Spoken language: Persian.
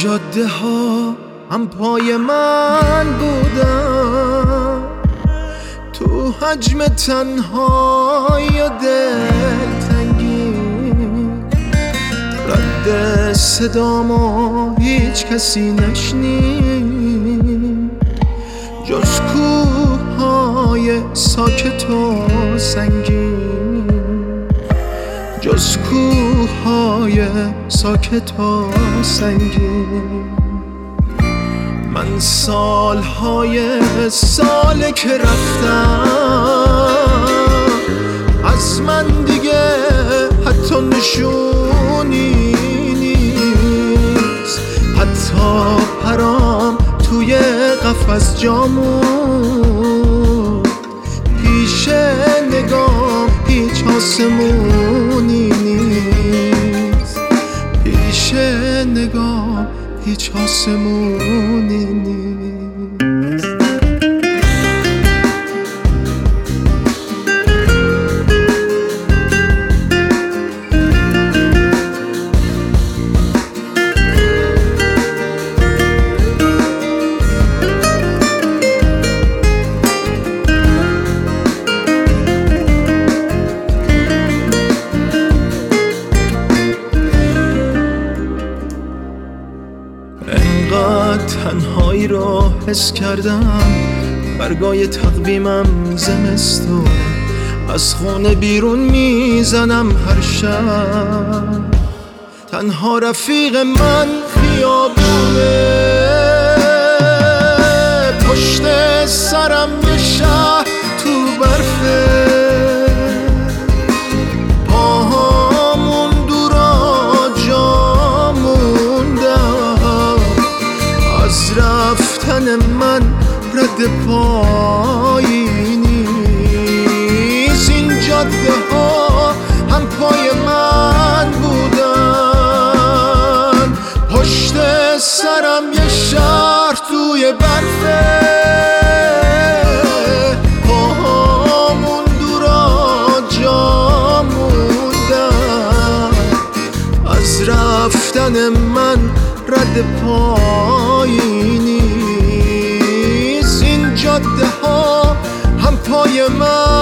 جاده ها هم پای من بودن، تو حجم تنهایی و دلتنگی رد صدامو هیچ کسی نشنید جز کوههای ساکت و سنگین، جز کوههای ساکت و سنگین. من سالهای ساله که رفتم، از من دیگه حتی نشونی نیست، حتی پرام توی قفس جامون، پیش نگام هیچ آسمونی نیست، پیش نگام هیچ آسمونی نیست. انقدر تنهایی رو حس کردم، برگای تقویمم زمستون، از خونه بیرون میزنم هر شب، تنها رفیق من خیابونه، پشت سرم یه شهر تو برفه، پاهامون دورا جا موندم، از رفتن من رد پایی نیست، این جاده ها هم پای من بودن، پشت سرم یه شهر توی برفه، پاهامون دورا جا موندن، از رفتن من رد پایی نیست، این جاده ها هم پای من